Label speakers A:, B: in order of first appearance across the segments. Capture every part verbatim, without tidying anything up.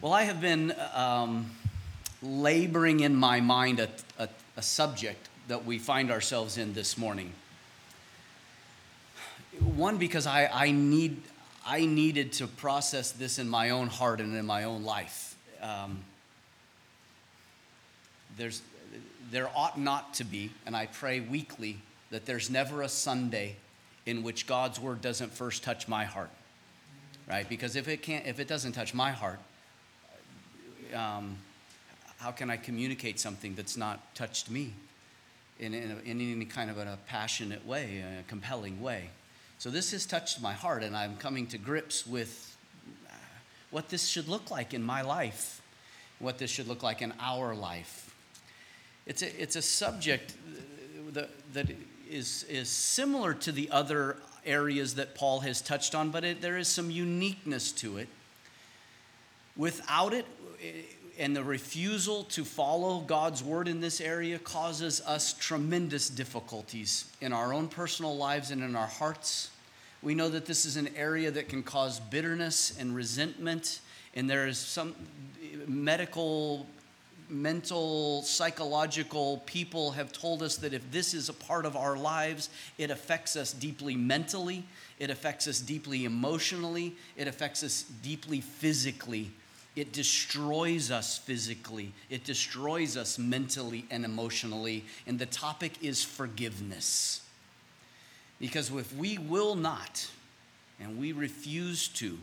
A: Well, I have been um, laboring in my mind a, a, a subject that we find ourselves in this morning. One, because I, I need I needed to process this in my own heart and in my own life. Um, there's there ought not to be, and I pray weekly that there's never a Sunday in which God's word doesn't first touch my heart, right? Because if it can't, if it doesn't touch my heart, um, how can I communicate something that's not touched me in, in, a, in any kind of a passionate way, a compelling way? So this has touched my heart, and I'm coming to grips with what this should look like in my life, what this should look like in our life. It's a, it's a subject that, that is, is similar to the other areas that Paul has touched on, but it, there is some uniqueness to it. Without it, and the refusal to follow God's word in this area causes us tremendous difficulties in our own personal lives and in our hearts. We know that this is an area that can cause bitterness and resentment, and there is some medical, mental, psychological people have told us that if this is a part of our lives, it affects us deeply mentally, it affects us deeply emotionally, it affects us deeply physically. It destroys us physically. It destroys us mentally and emotionally. And the topic is forgiveness. Because if we will not, and we refuse to,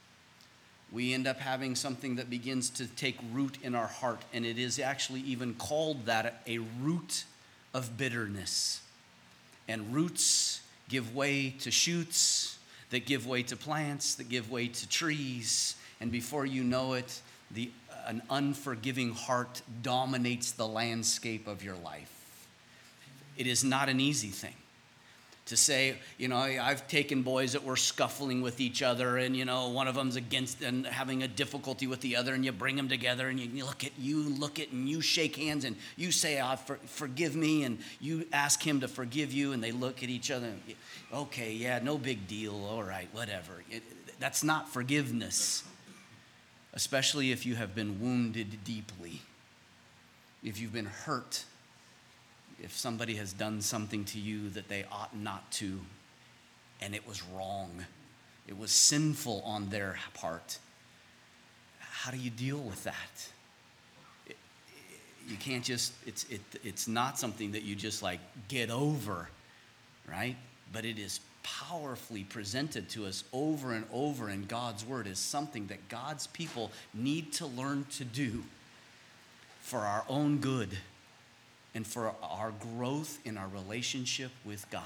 A: we end up having something that begins to take root in our heart. And it is actually even called that a root of bitterness. And roots give way to shoots, that give way to plants, that give way to trees. And before you know it, the, an unforgiving heart dominates the landscape of your life. It is not an easy thing to say, you know, I've taken boys that were scuffling with each other, and, you know, one of them's against and having a difficulty with the other, and you bring them together, and you, you look at you look at and you shake hands, and you say, oh, for, forgive me, and you ask him to forgive you, and they look at each other, and, okay, yeah, no big deal, all right, whatever. It, that's not forgiveness. Especially if you have been wounded deeply, if you've been hurt, if somebody has done something to you that they ought not to, and it was wrong, it was sinful on their part. How do you deal with that? It, you can't just, it's, it, it's not something that you just like get over, right? But it is powerfully presented to us over and over in God's word is something that God's people need to learn to do for our own good and for our growth in our relationship with God.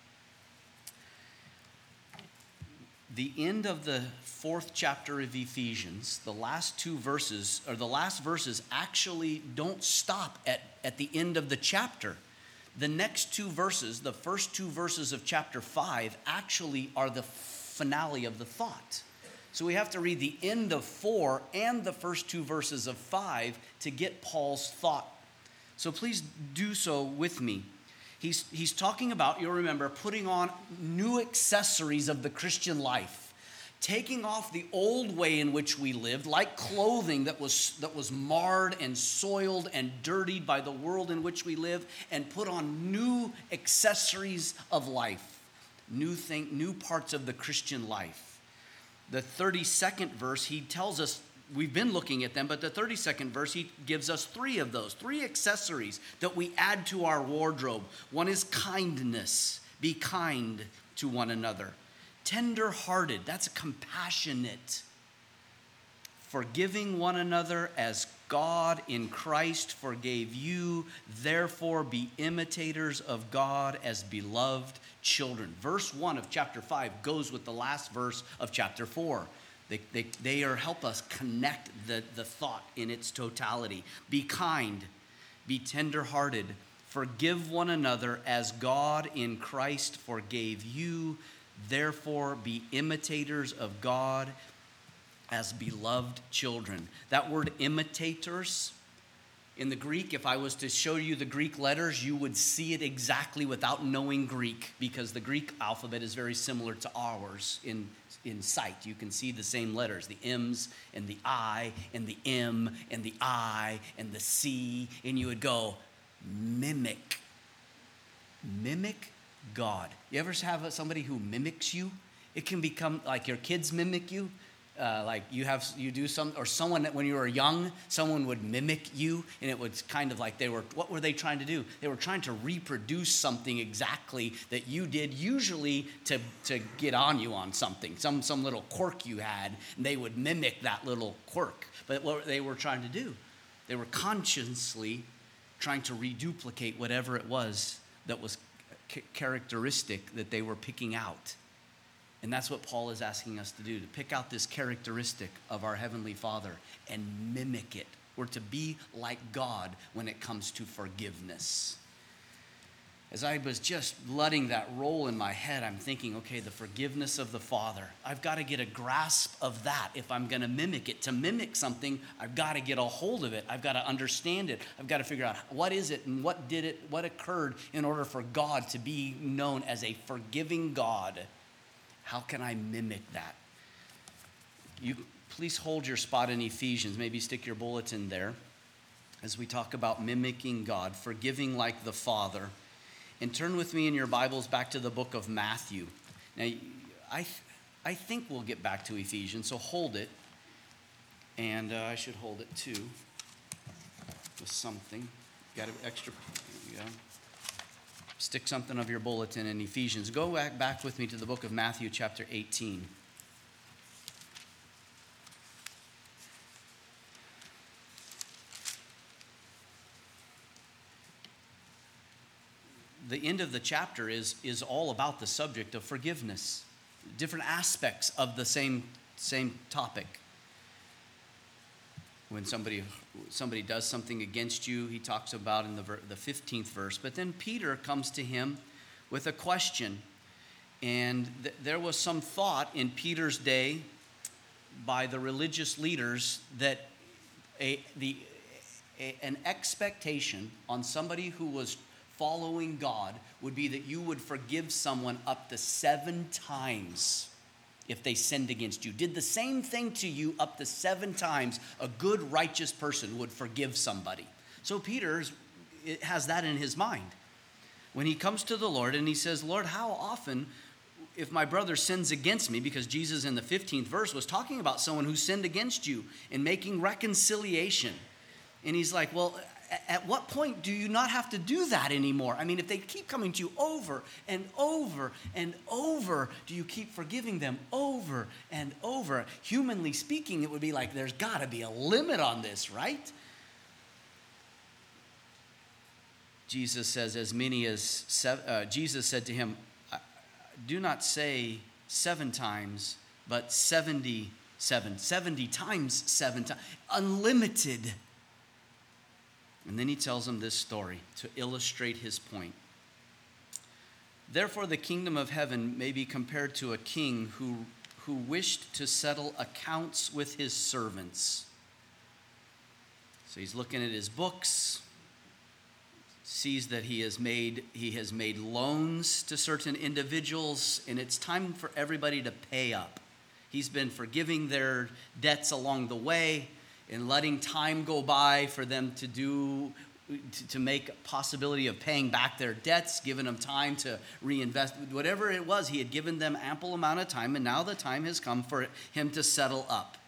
A: The end of the fourth chapter of Ephesians, the last two verses, or the last verses actually don't stop at, at the end of the chapter. The next two verses, the first two verses of chapter five, actually are the finale of the thought. So we have to read the end of four and the first two verses of five to get Paul's thought. So please do so with me. He's, he's talking about, you'll remember, putting on new accessories of the Christian life. Taking off the old way in which we lived, like clothing that was that was marred and soiled and dirtied by the world in which we live, and put on new accessories of life, new thing, new parts of the Christian life. The thirty-second verse, he tells us, we've been looking at them, but the thirty-second verse, he gives us three of those, three accessories that we add to our wardrobe. One is kindness. Be kind to one another. Tender-hearted, that's compassionate. Forgiving one another as God in Christ forgave you. Therefore, be imitators of God as beloved children. Verse one of chapter five goes with the last verse of chapter four. They, they, they are help us connect the, the thought in its totality. Be kind, be tender-hearted. Forgive one another as God in Christ forgave you. Therefore, be imitators of God as beloved children. That word imitators In the Greek, if I was to show you the Greek letters, you would see it exactly without knowing Greek, because the Greek alphabet is very similar to ours in, in sight. You can see the same letters, the M's and the I and the M and the I and the C, and you would go, mimic. Mimic God. You ever have somebody who mimics you? It can become like your kids mimic you. Uh, like you have, you do some, or someone that when you were young, someone would mimic you, and it was kind of like they were, what were they trying to do? They were trying to reproduce something exactly that you did, usually to, to get on you on something, some, some little quirk you had, and they would mimic that little quirk. But what they were trying to do, they were consciously trying to reduplicate whatever it was that was c- characteristic that they were picking out. And that's what Paul is asking us to do, to pick out this characteristic of our Heavenly Father and mimic it. We're to be like God when it comes to forgiveness. As I was just letting that roll in my head, I'm thinking, okay, the forgiveness of the Father. I've got to get a grasp of that if I'm going to mimic it. To mimic something, I've got to get a hold of it. I've got to understand it. I've got to figure out what is it and what did it, what occurred in order for God to be known as a forgiving God. How can I mimic that? You please hold your spot in Ephesians. Maybe stick your bulletin there as we talk about mimicking God, forgiving like the Father. And turn with me in your Bibles back to the book of Matthew. Now, I, I think we'll get back to Ephesians, so hold it. And uh, I should hold it too with something. Got an extra, there you go. Stick something of your bulletin in Ephesians. Go back, back with me to the book of Matthew, chapter eighteen. The end of the chapter is, is all about the subject of forgiveness, different aspects of the same, same topic. When somebody somebody does something against you, he talks about in the ver- the fifteenth verse. But then Peter comes to him with a question. And th- there was some thought in Peter's day by the religious leaders that a, the, a, an expectation on somebody who was following God would be that you would forgive someone up to seven times if they sinned against you. Did the same thing to you up to seven times, a good, righteous person would forgive somebody. So Peter has that in his mind. When he comes to the Lord and he says, Lord, how often, if my brother sins against me, because Jesus in the fifteenth verse was talking about someone who sinned against you and making reconciliation. And he's like, well, at what point do you not have to do that anymore? I mean, if they keep coming to you over and over and over, do you keep forgiving them over and over? Humanly speaking, it would be like there's got to be a limit on this, right? Jesus says, as many as, seven, uh, Jesus said to him, do not say seven times, but seventy-seven. seventy times seven times. Unlimited. And then he tells him this story to illustrate his point. Therefore, the kingdom of heaven may be compared to a king who, who wished to settle accounts with his servants. So he's looking at his books, sees that he has made, he has made loans to certain individuals, and it's time for everybody to pay up. He's been forgiving their debts along the way, and letting time go by for them to do, to, to make a possibility of paying back their debts, giving them time to reinvest. Whatever it was, he had given them ample amount of time, and now the time has come for him to settle up.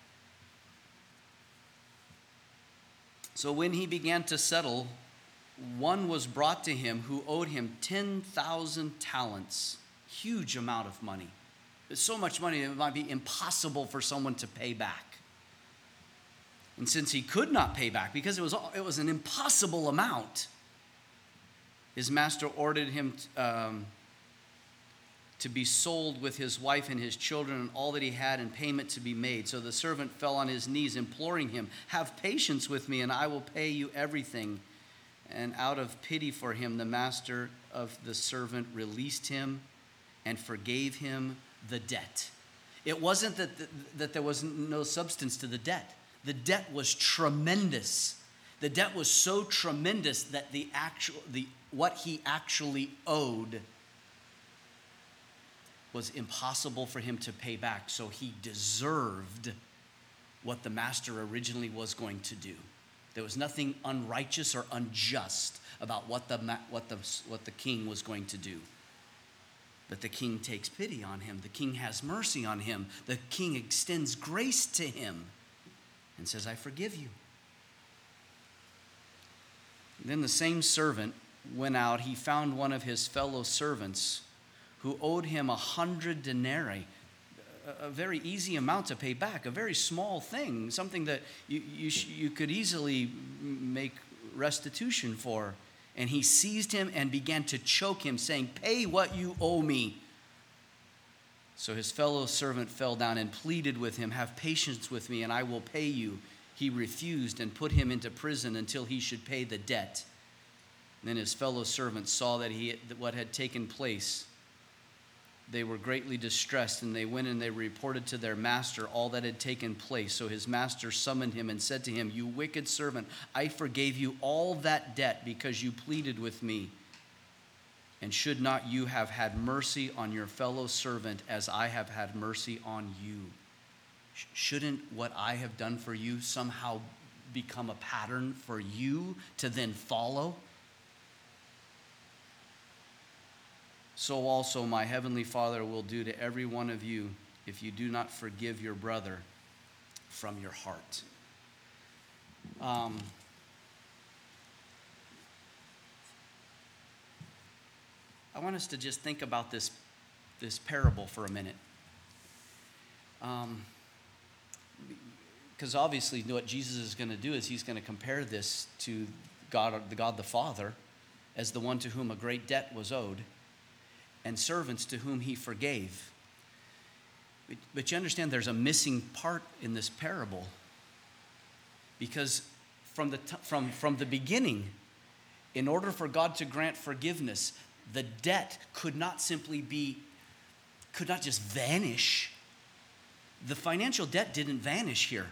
A: So when he began to settle, one was brought to him who owed him ten thousand talents, huge amount of money. It's so much money it might be impossible for someone to pay back. And since he could not pay back, because it was, it was an impossible amount, his master ordered him um, to be sold with his wife and his children and all that he had, and payment to be made. So the servant fell on his knees, imploring him, have patience with me, and I will pay you everything. And out of pity for him, the master of the servant released him and forgave him the debt. It wasn't that, that, that there was no substance to the debt. The debt was tremendous. The debt was so tremendous that the actual, the what he actually owed was impossible for him to pay back. So he deserved what the master originally was going to do. There was nothing unrighteous or unjust about what the, what the, what the king was going to do. But the king takes pity on him. The king has mercy on him. The king extends grace to him and says, I forgive you. Then the same servant went out. He found one of his fellow servants who owed him a hundred denarii, a very easy amount to pay back, a very small thing, something that you, you, you could easily make restitution for. And he seized him and began to choke him, saying, pay what you owe me. So his fellow servant fell down and pleaded with him, have patience with me and I will pay you. He refused and put him into prison until he should pay the debt. And then his fellow servants saw that he that what had taken place. They were greatly distressed, and they went and they reported to their master all that had taken place. So his master summoned him and said to him, you wicked servant, I forgave you all that debt because you pleaded with me. And should not you have had mercy on your fellow servant as I have had mercy on you? Shouldn't what I have done for you somehow become a pattern for you to then follow? So also my heavenly Father will do to every one of you if you do not forgive your brother from your heart. Um, I want us to just think about this, this parable for a minute. Um, because obviously what Jesus is going to do is he's going to compare this to God, the God the Father, as the one to whom a great debt was owed, and servants to whom he forgave. But, but you understand there's a missing part in this parable, because from the, t- from, from the beginning, in order for God to grant forgiveness, the debt could not simply be, could not just vanish. The financial debt didn't vanish here.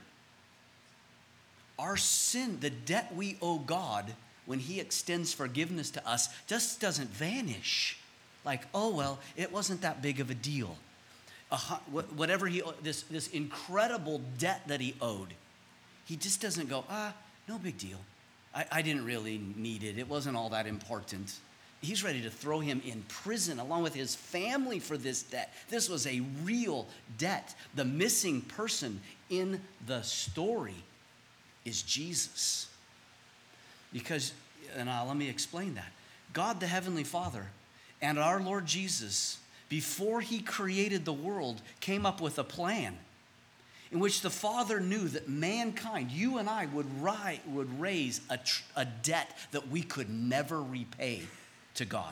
A: Our sin, the debt we owe God when he extends forgiveness to us, just doesn't vanish. Like, oh, well, it wasn't that big of a deal. Uh, whatever he, this, this incredible debt that he owed, he just doesn't go, ah, no big deal. I, I didn't really need it. It wasn't all that important. He's ready to throw him in prison along with his family for this debt. This was a real debt. The missing person in the story is Jesus. Because, and uh, let me explain that. God the Heavenly Father and our Lord Jesus, before he created the world, came up with a plan in which the Father knew that mankind, you and I, would, ri- would raise a, tr- a debt that we could never repay to God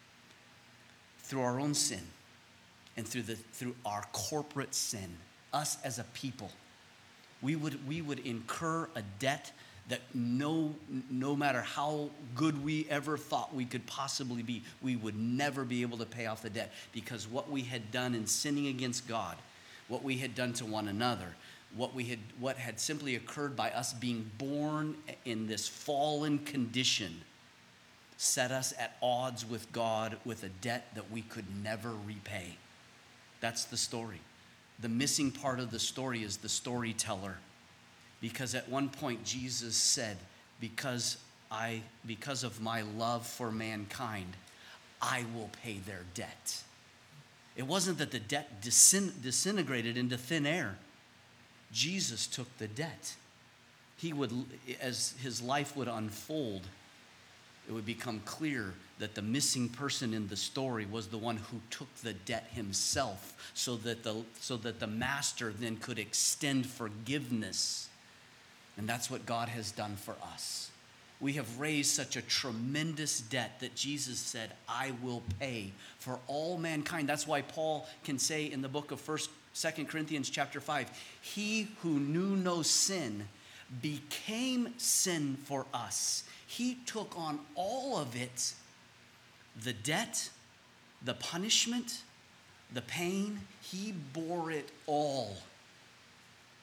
A: through our own sin and through the through our corporate sin. Us as a people, we would we would incur a debt that no no matter how good we ever thought we could possibly be, we would never be able to pay off the debt, because what we had done in sinning against God, what we had done to one another, what we had what had simply occurred by us being born in this fallen condition, set us at odds with God with a debt that we could never repay. That's the story. The missing part of the story is the storyteller. Because at one point Jesus said, because I, because of my love for mankind, I will pay their debt. It wasn't that the debt disin- disintegrated into thin air. Jesus took the debt. He would, as his life would unfold, it would become clear that the missing person in the story was the one who took the debt himself, so that the, so that the master then could extend forgiveness. And that's what God has done for us. We have raised such a tremendous debt that Jesus said, I will pay for all mankind. That's why Paul can say in the book of First, Second Corinthians chapter five, he who knew no sin became sin for us. He took on all of it, the debt, the punishment, the pain. He bore it all,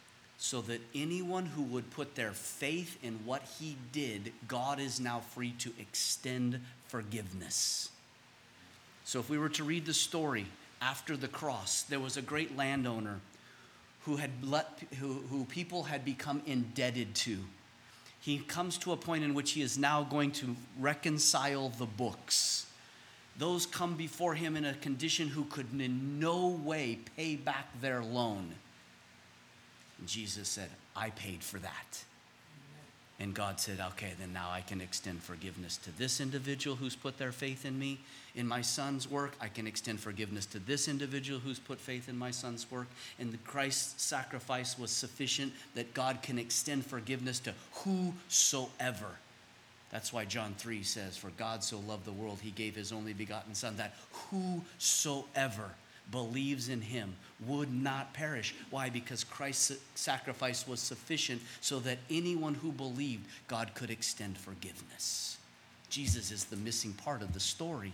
A: so that anyone who would put their faith in what he did, God is now free to extend forgiveness. So if we were to read the story after the cross, there was a great landowner who had let, who, who people had become indebted to. He comes to a point in which he is now going to reconcile the books. Those come before him in a condition who could in no way pay back their loan. And Jesus said, I paid for that. And God said, okay, then now I can extend forgiveness to this individual who's put their faith in me, in my son's work. I can extend forgiveness to this individual who's put faith in my son's work. And the Christ's sacrifice was sufficient that God can extend forgiveness to whosoever. That's why John three says, for God so loved the world, he gave his only begotten son, that whosoever believes in him would not perish. Why? Because Christ's sacrifice was sufficient so that anyone who believed, God could extend forgiveness. Jesus is the missing part of the story.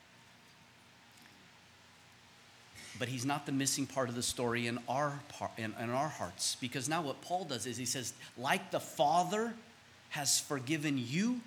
A: But he's not the missing part of the story in our part, in, in our hearts. Because now what Paul does is he says, like the Father has forgiven you,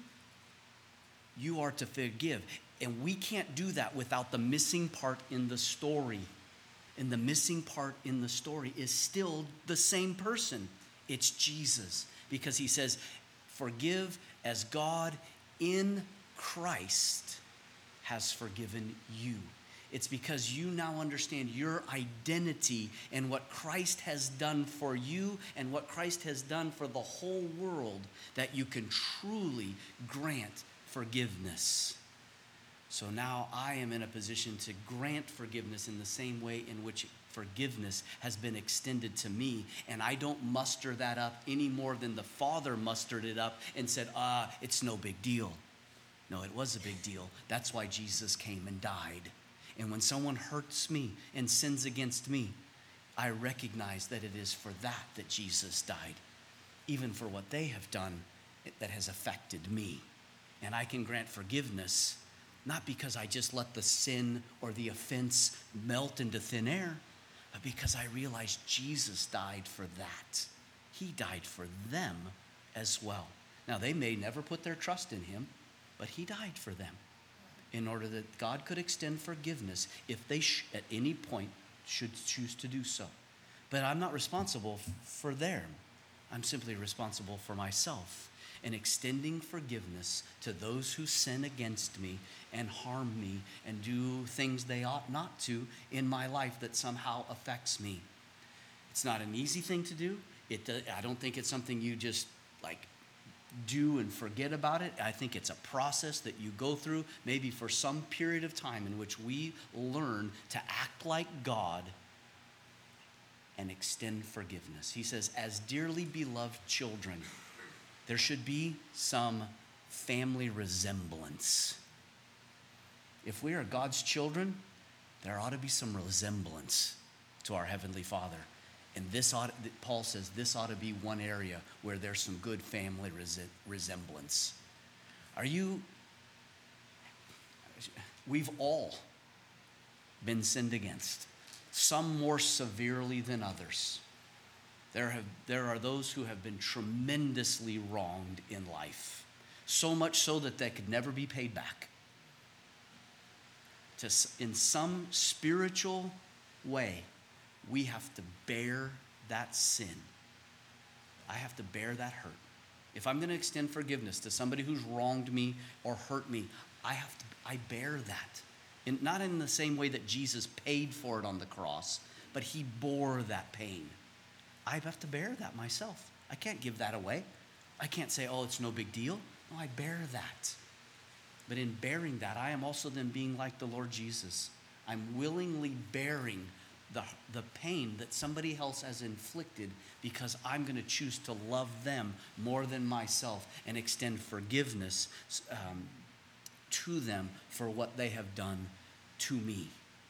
A: you are to forgive. And we can't do that without the missing part in the story. And the missing part in the story is still the same person. It's Jesus. Because he says, forgive as God in Christ has forgiven you. It's because you now understand your identity and what Christ has done for you and what Christ has done for the whole world that you can truly grant forgiveness. So now I am in a position to grant forgiveness in the same way in which forgiveness has been extended to me. And I don't muster that up any more than the Father mustered it up and said, ah, it's no big deal. No, it was a big deal. That's why Jesus came and died. And when someone hurts me and sins against me, I recognize that it is for that that Jesus died, even for what they have done that has affected me. And I can grant forgiveness not because I just let the sin or the offense melt into thin air, but because I realize Jesus died for that. He died for them as well. Now, they may never put their trust in him, but he died for them in order that God could extend forgiveness if they sh- at any point should choose to do so. But I'm not responsible f- for them. I'm simply responsible for myself and extending forgiveness to those who sin against me and harm me and do things they ought not to in my life that somehow affects me. It's not an easy thing to do. It, I don't think it's something you just like do and forget about it. I think it's a process that you go through maybe for some period of time in which we learn to act like God and extend forgiveness. He says, as dearly beloved children, there should be some family resemblance. If we are God's children, there ought to be some resemblance to our Heavenly Father. And this ought, Paul says this ought to be one area where there's some good family res- resemblance. Are you, we've all been sinned against, some more severely than others. There have there are those who have been tremendously wronged in life, so much so that they could never be paid back. To, in some spiritual way, we have to bear that sin. I have to bear that hurt. If I'm going to extend forgiveness to somebody who's wronged me or hurt me, I have to. I bear that, and not in the same way that Jesus paid for it on the cross, but he bore that pain. I have to bear that myself. I can't give that away. I can't say, oh, it's no big deal. No, I bear that. But in bearing that, I am also then being like the Lord Jesus. I'm willingly bearing the, the pain that somebody else has inflicted because I'm going to choose to love them more than myself and extend forgiveness um, to them for what they have done to me.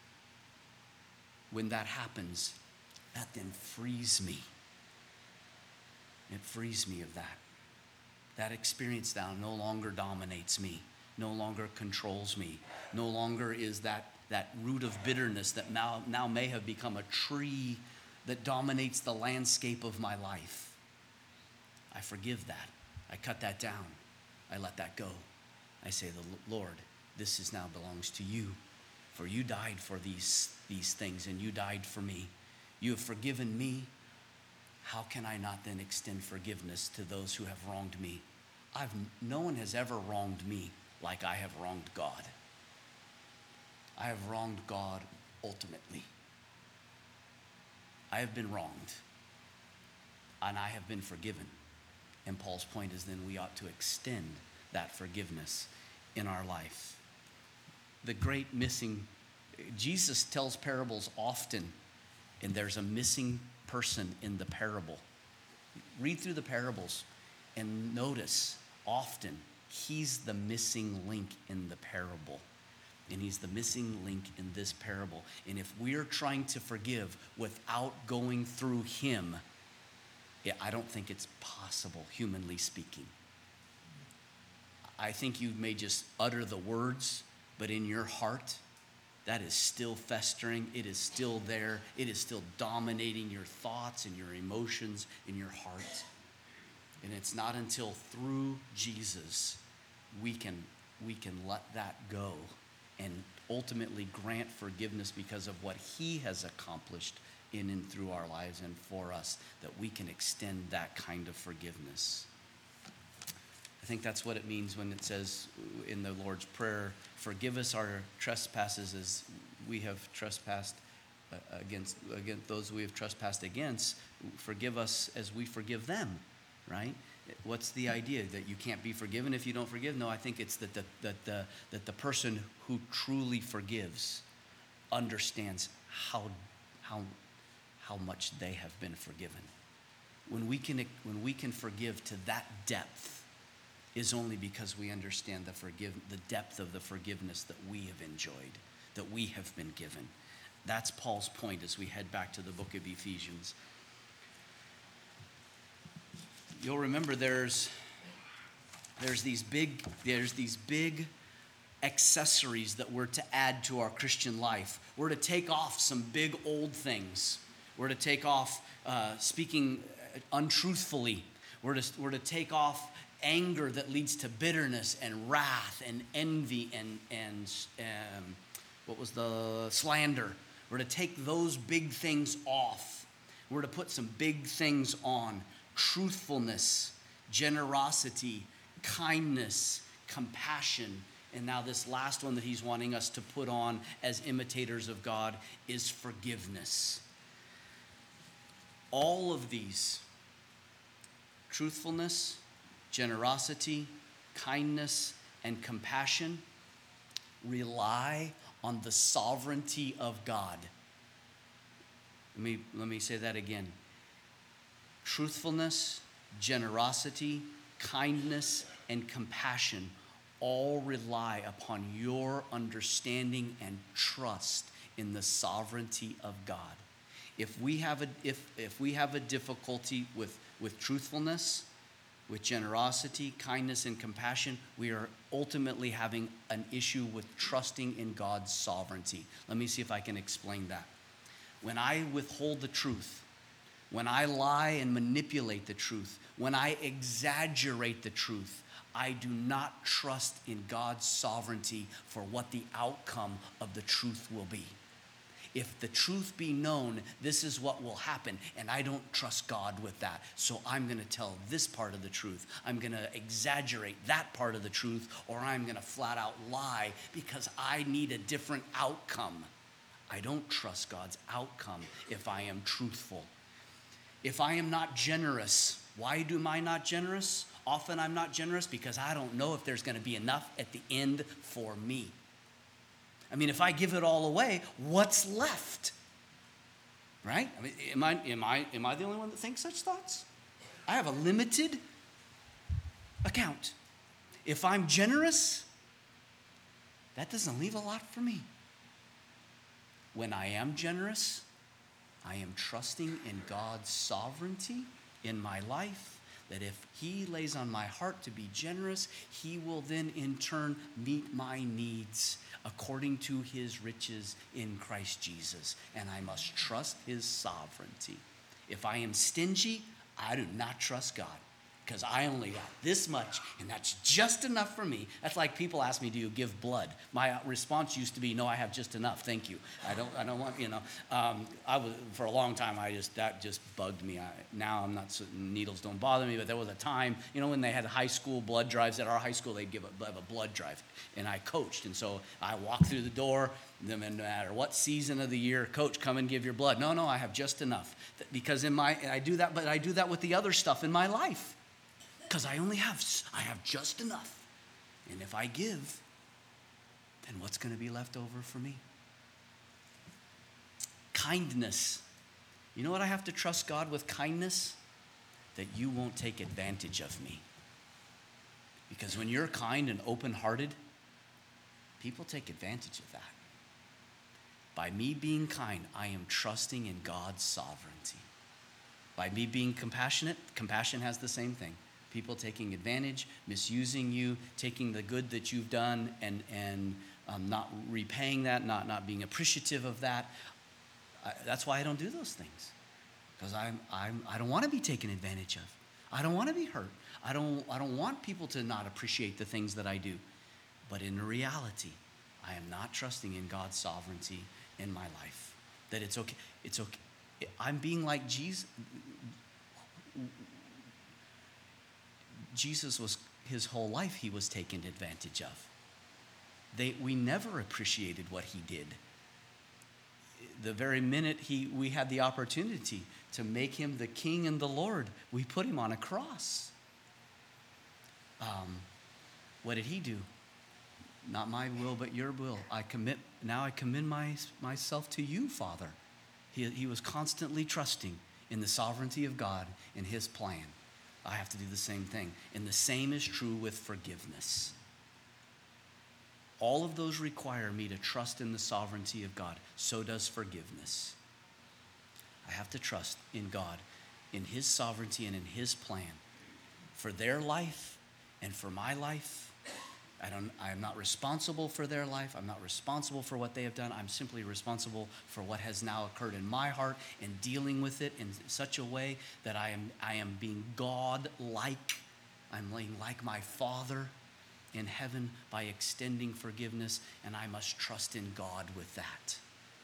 A: When that happens, that then frees me. It frees me of that. That experience now no longer dominates me, no longer controls me, no longer is that, that root of bitterness that now, now may have become a tree that dominates the landscape of my life. I forgive that. I cut that down. I let that go. I say, the Lord, this is now belongs to you. For you died for these, these things, and you died for me. You have forgiven me. How can I not then extend forgiveness to those who have wronged me? I've, no one has ever wronged me like I have wronged God. I have wronged God ultimately. I have been wronged, and I have been forgiven. And Paul's point is then we ought to extend that forgiveness in our life. The great missing, Jesus tells parables often, and there's a missing person in the parable. Read through the parables and notice often he's the missing link in the parable. And he's the missing link in this parable. And if we're trying to forgive without going through him, yeah, I don't think it's possible, humanly speaking. I think you may just utter the words, but in your heart, that is still festering. It is still there. It is still dominating your thoughts and your emotions in your heart. And it's not until through Jesus we can, we can let that go and ultimately grant forgiveness because of what he has accomplished in and through our lives and for us, that we can extend that kind of forgiveness. I think that's what it means when it says in the Lord's Prayer, forgive us our trespasses as we have trespassed against, against those we have trespassed against. Forgive us as we forgive them, right? What's the idea? That you can't be forgiven if you don't forgive? No, I think it's that the, that the, that the person who truly forgives understands how, how, how much they have been forgiven. When we can, when we can forgive to that depth is only because we understand the forgive, the depth of the forgiveness that we have enjoyed, that we have been given. That's Paul's point as we head back to the book of Ephesians. You'll remember there's there's these big there's these big accessories that we're to add to our Christian life. We're to take off some big old things. We're to take off uh, speaking untruthfully. We're to we're to take off anger that leads to bitterness and wrath and envy and and um, what was the slander. We're to take those big things off. We're to put some big things on. Truthfulness, generosity, kindness, compassion. And now this last one that he's wanting us to put on as imitators of God is forgiveness. All of these, truthfulness, generosity, kindness, and compassion, rely on the sovereignty of God. Let me, let me say that again. Truthfulness, generosity, kindness, and compassion all rely upon your understanding and trust in the sovereignty of God. If we have a, if, if we have a difficulty with, with truthfulness, with generosity, kindness, and compassion, we are ultimately having an issue with trusting in God's sovereignty. Let me see if I can explain that. When I withhold the truth, when I lie and manipulate the truth, when I exaggerate the truth, I do not trust in God's sovereignty for what the outcome of the truth will be. If the truth be known, this is what will happen, and I don't trust God with that. So I'm going to tell this part of the truth. I'm going to exaggerate that part of the truth, or I'm going to flat out lie because I need a different outcome. I don't trust God's outcome if I am truthful. If I am not generous, why do I not generous? Often I'm not generous because I don't know if there's going to be enough at the end for me. I mean, if I give it all away, what's left? Right? I mean, am I, am I, am I the only one that thinks such thoughts? I have a limited account. If I'm generous, that doesn't leave a lot for me. When I am generous, I am trusting in God's sovereignty in my life, that if he lays on my heart to be generous, he will then in turn meet my needs according to his riches in Christ Jesus. And I must trust his sovereignty. If I am stingy, I do not trust God, because I only got this much, and that's just enough for me. That's like people ask me, do you give blood? My response used to be, no, I have just enough, thank you. I don't I don't want, you know. Um, I was, for a long time, I just, that just bugged me. I, now I'm not, so, needles don't bother me, but there was a time, you know, when they had high school blood drives. At our high school, they'd give a, have a blood drive, and I coached. And so I walked through the door, no matter what season of the year, coach, come and give your blood. No, no, I have just enough. Because in my, I do that, but I do that with the other stuff in my life. Because I only have, I have just enough. And if I give, then what's going to be left over for me? Kindness. You know what I have to trust God with kindness? That you won't take advantage of me. Because when you're kind and open-hearted, people take advantage of that. By me being kind, I am trusting in God's sovereignty. By me being compassionate, compassion has the same thing. People taking advantage, misusing you, taking the good that you've done and, and um, not repaying that, not, not being appreciative of that. I, that's why I don't do those things. Because I'm, I'm, I don't want to be taken advantage of. I don't want to be hurt. I don't, I don't want people to not appreciate the things that I do. But in reality, I am not trusting in God's sovereignty in my life. That it's okay. It's okay. I'm being like Jesus. Jesus was, his whole life, he was taken advantage of. They, we never appreciated what he did. The very minute he, we had the opportunity to make him the king and the Lord, we put him on a cross. Um, what did he do? Not my will, but your will. I commit, now I commend my, myself to you, Father. He, he was constantly trusting in the sovereignty of God and his plan. I have to do the same thing. And the same is true with forgiveness. All of those require me to trust in the sovereignty of God. So does forgiveness. I have to trust in God, in his sovereignty and in his plan for their life and for my life. I don't, I am not responsible for their life. I'm not responsible for what they have done. I'm simply responsible for what has now occurred in my heart and dealing with it in such a way that I am, I am being God-like. I'm being like my Father in heaven by extending forgiveness, and I must trust in God with that.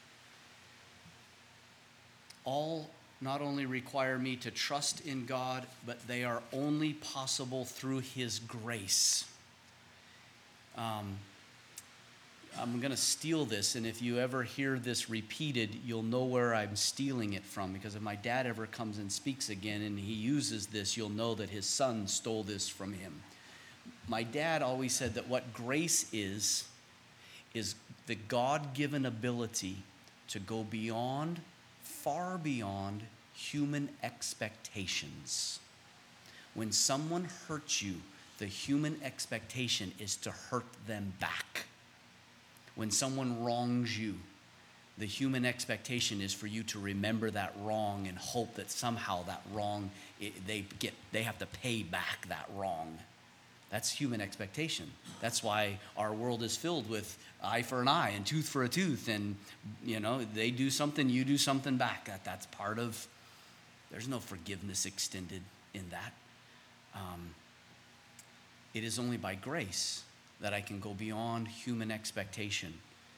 A: All not only require me to trust in God, but they are only possible through his grace. Um, I'm going to steal this, and if you ever hear this repeated, you'll know where I'm stealing it from, because if my dad ever comes and speaks again and he uses this, you'll know that his son stole this from him. My dad always said that what grace is, is the God-given ability to go beyond, far beyond human expectations. When someone hurts you, the human expectation is to hurt them back. When someone wrongs you, the human expectation is for you to remember that wrong and hope that somehow that wrong, it, they get, they have to pay back that wrong. That's human expectation. That's why our world is filled with eye for an eye and tooth for a tooth. And, you know, they do something, you do something back. That, that's part of, there's no forgiveness extended in that. Um, It is only by grace that I can go beyond human expectation.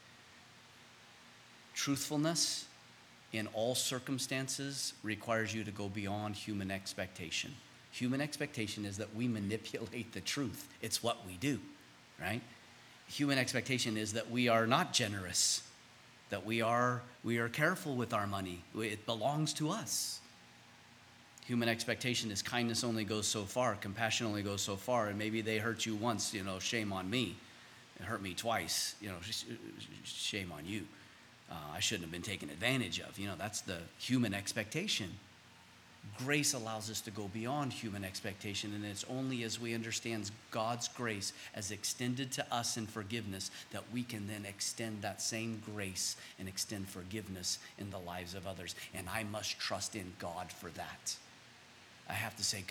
A: Truthfulness in all circumstances requires you to go beyond human expectation. Human expectation is that we manipulate the truth. It's what we do, right? Human expectation is that we are not generous, that we are, we are careful with our money. It belongs to us. Human expectation is kindness only goes so far, compassion only goes so far, and maybe they hurt you once, you know, shame on me. It hurt me twice, you know, shame on you. Uh, I shouldn't have been taken advantage of. You know, that's the human expectation. Grace allows us to go beyond human expectation, and it's only as we understand God's grace as extended to us in forgiveness that we can then extend that same grace and extend forgiveness in the lives of others. And I must trust in God for that. I have to say, God,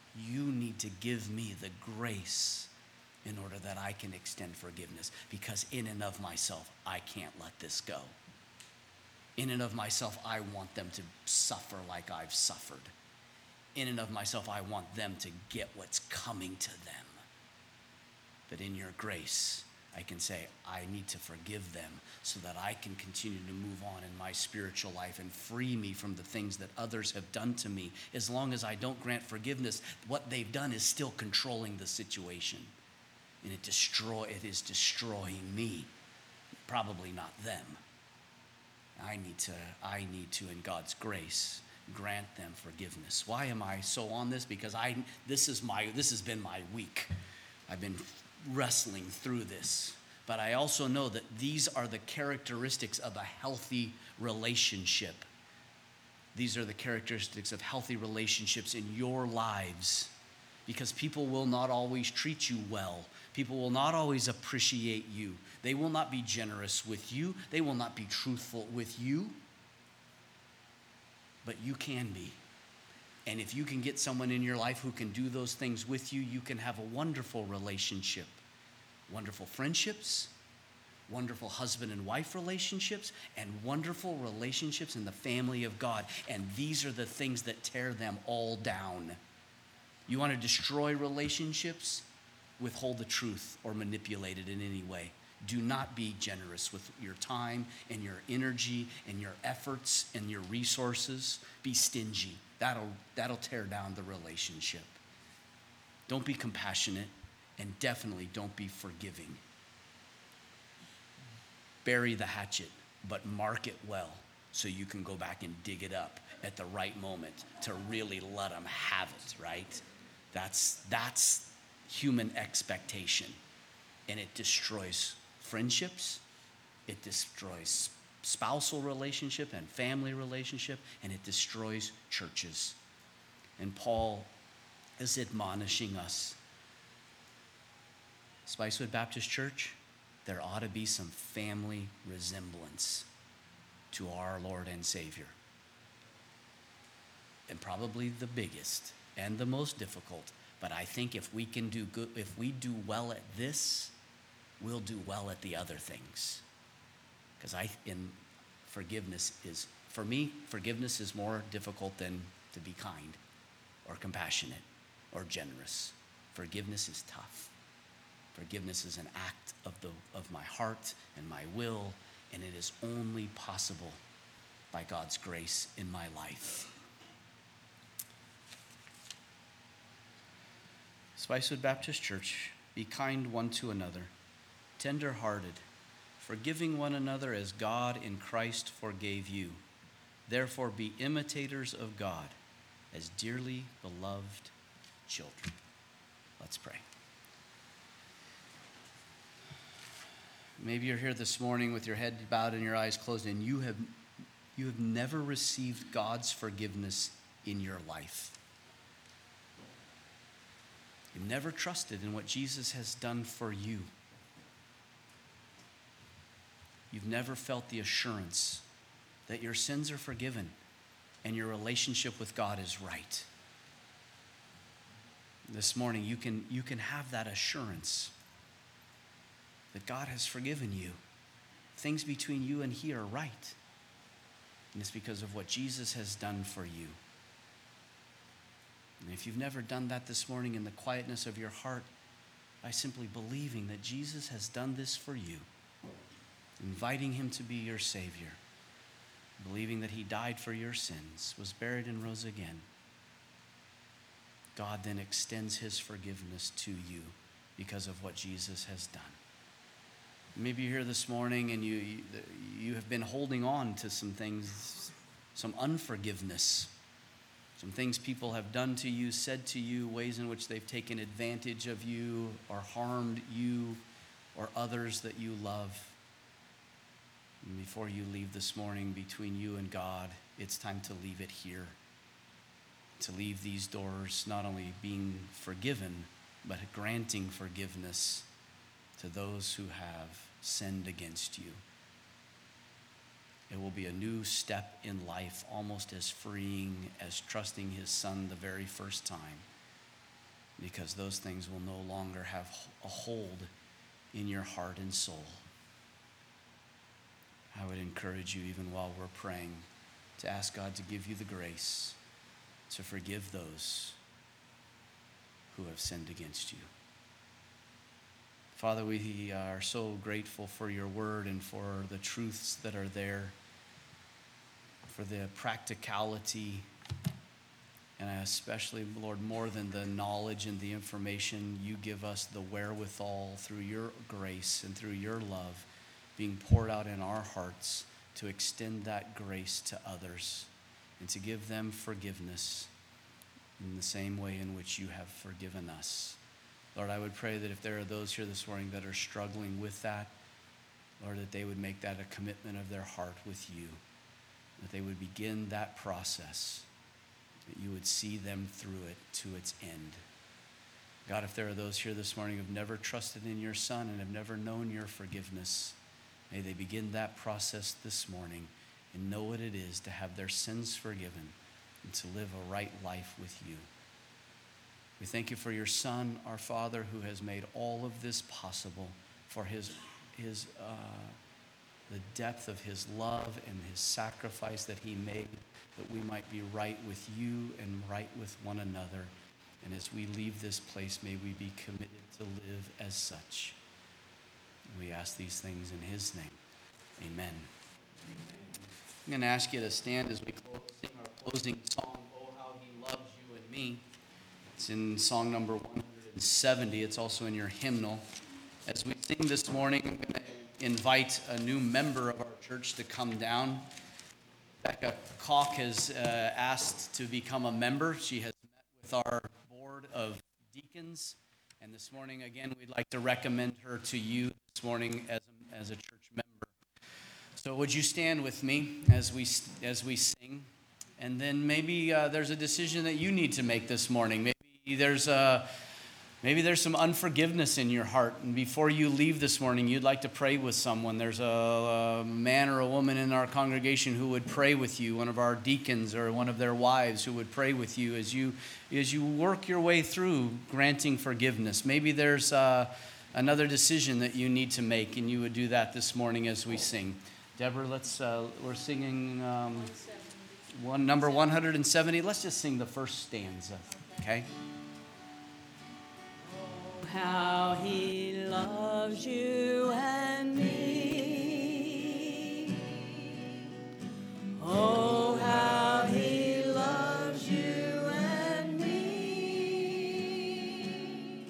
A: you need to give me the grace in order that I can extend forgiveness, because in and of myself, I can't let this go. In and of myself, I want them to suffer like I've suffered. In and of myself, I want them to get what's coming to them. But in your grace, I can say, I need to forgive them so that I can continue to move on in my spiritual life and free me from the things that others have done to me. As long as I don't grant forgiveness, what they've done is still controlling the situation. And it destroy it is destroying me, probably not them. I need to, I need to, in God's grace, grant them forgiveness. Why am I so on this? Because I this is my this has been my week. I've been wrestling through this. But I also know that these are the characteristics of a healthy relationship. These are the characteristics of healthy relationships in your lives. Because people will not always treat you well. People will not always appreciate you. They will not be generous with you. They will not be truthful with you. But you can be. And if you can get someone in your life who can do those things with you, you can have a wonderful relationship. Wonderful friendships, wonderful husband and wife relationships, and wonderful relationships in the family of God. And these are the things that tear them all down. You want to destroy relationships? Withhold the truth or manipulate it in any way. Do not be generous with your time and your energy and your efforts and your resources. Be stingy. That'll, that'll tear down the relationship. Don't be compassionate, and definitely don't be forgiving. Bury the hatchet, but mark it well so you can go back and dig it up at the right moment to really let them have it, right? That's, that's human expectation, and it destroys friendships, it destroys spousal relationship and family relationship, and it destroys churches. And Paul is admonishing us. Spicewood Baptist Church, there ought to be some family resemblance to our Lord and Savior. And probably the biggest and the most difficult. But I think if we can do good, if we do well at this, we'll do well at the other things. Because I, in forgiveness is, for me, forgiveness is more difficult than to be kind or compassionate or generous. Forgiveness is tough. Forgiveness is an act of the of my heart and my will, and it is only possible by God's grace in my life. Spicewood Baptist Church, be kind one to another, tender-hearted, forgiving one another as God in Christ forgave you. Therefore be imitators of God as dearly beloved children. Let's pray. Maybe you're here this morning with your head bowed and your eyes closed, and you have, you have never received God's forgiveness in your life. You've never trusted in what Jesus has done for you. You've never felt the assurance that your sins are forgiven and your relationship with God is right. This morning, you can, you can have that assurance that God has forgiven you. Things between you and He are right. And it's because of what Jesus has done for you. And if you've never done that this morning in the quietness of your heart, by simply believing that Jesus has done this for you, inviting Him to be your Savior, believing that He died for your sins, was buried and rose again, God then extends His forgiveness to you because of what Jesus has done. Maybe you're here this morning and you, you, you have been holding on to some things, some unforgiveness, some things people have done to you, said to you, ways in which they've taken advantage of you or harmed you or others that you love. And before you leave this morning, between you and God, it's time to leave it here. To leave these doors not only being forgiven, but granting forgiveness to those who have sinned against you. It will be a new step in life, almost as freeing as trusting His Son the very first time. because those things will no longer have a hold in your heart and soul. I would encourage you, even while we're praying, to ask God to give you the grace to forgive those who have sinned against you. Father, we are so grateful for your word and for the truths that are there, for the practicality, and especially, Lord, more than the knowledge and the information, you give us the wherewithal through your grace and through your love being poured out in our hearts to extend that grace to others and to give them forgiveness in the same way in which you have forgiven us. Lord, I would pray that if there are those here this morning that are struggling with that, Lord, that they would make that a commitment of their heart with you, that they would begin that process, that you would see them through it to its end. God, if there are those here this morning who have never trusted in your Son and have never known your forgiveness, may they begin that process this morning and know what it is to have their sins forgiven and to live a right life with you. We thank you for your Son, our Father, who has made all of this possible, for his, his, uh, the depth of his love and his sacrifice that he made, that we might be right with you and right with one another. And as we leave this place, may we be committed to live as such. And we ask these things in his name. Amen. I'm going to ask you to stand as we close, sing our closing song, Oh, How He Loves You and Me. It's in song number one hundred seventy. It's also in your hymnal. As we sing this morning, I'm going to invite a new member of our church to come down. Becca Koch has uh, asked to become a member. She has met with our board of deacons. And this morning, again, we'd like to recommend her to you this morning as a, as a church member. So would you stand with me as we as we sing? And then maybe uh, there's a decision that you need to make this morning. Maybe there's a maybe there's some unforgiveness in your heart, and before you leave this morning, you'd like to pray with someone. There's a, a man or a woman in our congregation who would pray with you, one of our deacons or one of their wives who would pray with you as you as you work your way through granting forgiveness. Maybe there's uh, another decision that you need to make, and you would do that this morning as we sing. Deborah, let's uh, we're singing um, one number one hundred seventy. Let's just sing the first stanza, okay?
B: Oh, how he loves you and me. Oh, how he loves you and me.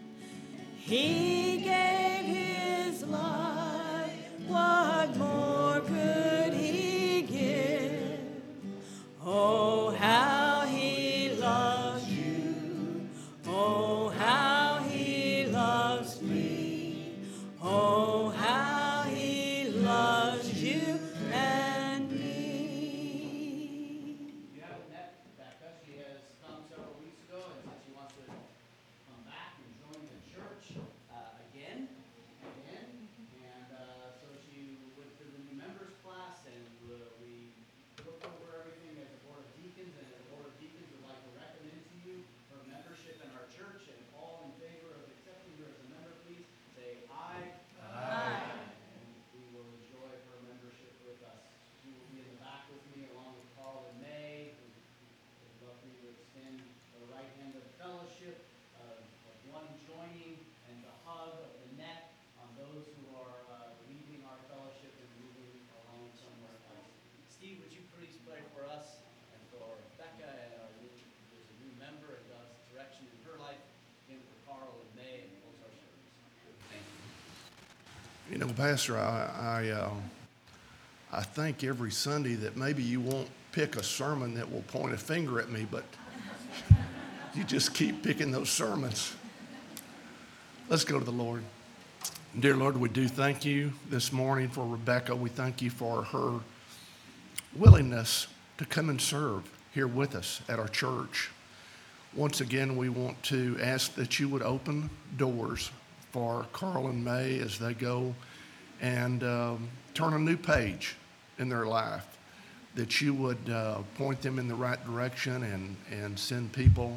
B: He gave his life. What more could he give? Oh, how he loves you. Oh, how he loves me. Oh, how he loves you and me.
A: You haven't met Becca. She has come several weeks ago and said she wants to come back and join the church uh, again, again. And uh, so she went through the new members class, and uh, we looked over everything as a board of deacons, and as a board of deacons would like to recommend to you her membership in our church. And all in favor of accepting her as a member, please say aye. Aye. And we will enjoy her membership with us. She will be in the back with me along with Carl and May, who would love for you to extend the right hand of fellowship, of, of one joining, and the hug of the neck on those who are uh, leaving our fellowship and moving along somewhere else. Steve, would you please pray for us and for Becca and our new, there's a new member and God's direction in her life, again for Carl and May, and close our service. Thank you.
C: You know, Pastor, I I, uh, I think every Sunday that maybe you won't pick a sermon that will point a finger at me, but you just keep picking those sermons. Let's go to the Lord. Dear Lord, we do thank you this morning for Rebecca. We thank you for her willingness to come and serve here with us at our church. Once again, we want to ask that you would open doors for Carl and May as they go and um, turn a new page in their life, that you would uh, point them in the right direction and, and send people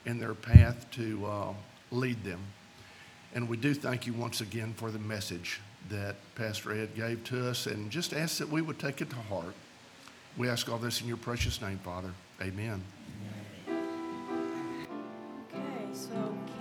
C: in their path to uh, lead them. And we do thank you once again for the message that Pastor Ed gave to us, and just ask that we would take it to heart. We ask all this in your precious name, Father. Amen.
B: Okay, so